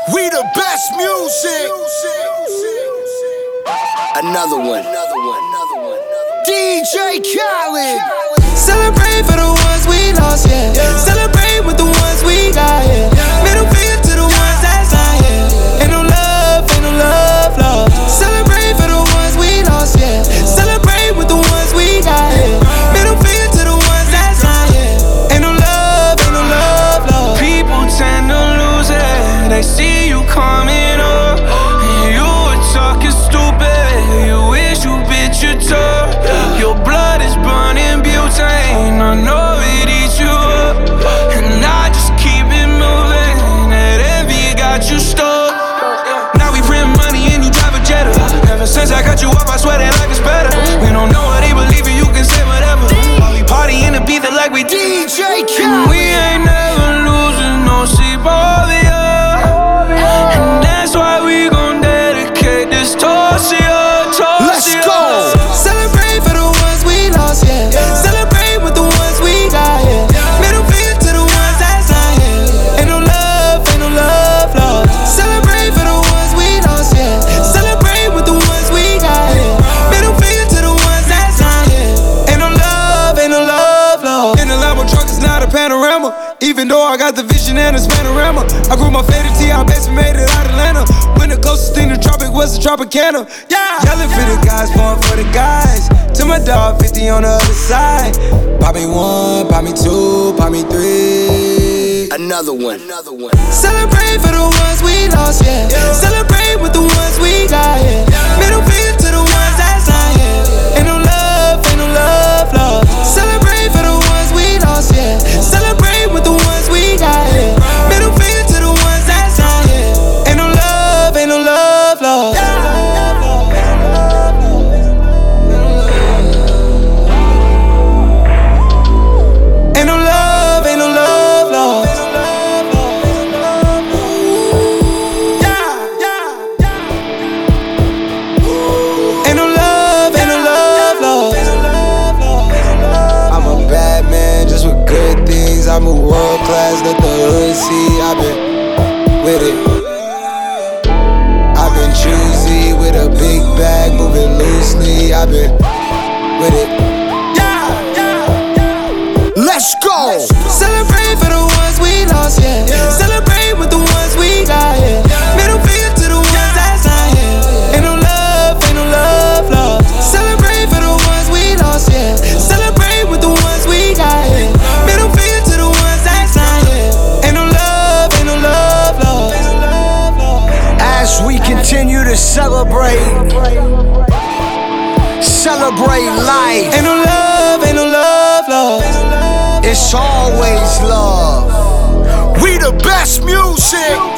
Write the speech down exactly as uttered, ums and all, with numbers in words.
We the best music. Another one. D J Khaled. Celebrate for the ones we lost, yeah. Celebrate with the ones we got, yeah. Middle finger to the ones that's not here. Ain't no love, ain't no love, love. Celebrate for the ones we lost, yeah. Celebrate with the ones we got, yeah. Middle finger to the ones that's not here. Ain't no love, ain't no love, love. People tend to lose it. They see you coming up, and you were talking stupid. You wish you bit your toe. Your blood is burning butane. I know it eats you up, and I just keep it moving. That envy got you stuck. Now we print money and you drive a Jetta. Ever since I got you up, I swear that life is better. We don't know what they believe in, you can say whatever. While we party in the beat that like we D J Khaled. We ain't never losing no sleep over ya. And that's why we gon' dedicate this toast to ya, toast Let's to ya. go. Celebrate for the ones we lost, yeah. Celebrate with the ones we got, yeah. Middle finger to the ones that's not here. Ain't no love, ain't no love, love. Celebrate for the ones we lost, yeah. Celebrate with the ones we got, yeah. Middle finger to the ones that's not here. Ain't no love, ain't no love, love. In the Lambo truck, it's not a panorama. Even though I got the vision and it's panorama. I grew my faded T, I basically made it out of Atlanta. When the closest thing to tropic was the Tropicana. Yeah, yelling for the guys, born for the guys. To my dog, fifty on the other side. Pop me one, pop me two, pop me three. Another one. Another one. Celebrate for the ones we lost, yeah. Celebrate with the ones we got, yeah. Middle finger to the ones that's not here. Ain't no love, ain't no love, love. Celebrate for the ones we lost, yeah. Celebrate with the ones we got, yeah. Middle finger to the ones that's not here. Ain't no love, ain't no love, love. Ain't no love, ain't no love, love. Ain't no love, ain't no love, love. I'm a bad man, just with good things. I'm a world class, let the hood see. I've been with it. I've been choosy with a big bag, moving loosely. I've been with it. Let's go. Celebrate for the ones we lost, yeah. Celebrate with the ones we got, yeah. Middle finger to the ones that's not here. Ain't no love, ain't no love, love. Celebrate for the ones we lost, yeah. Celebrate with the ones we got, yeah. Middle finger to the ones that's not here. Ain't no love, ain't no love, love. As we continue to celebrate, celebrate life. Ain't no love, ain't no love, love. It's always love. We the best music.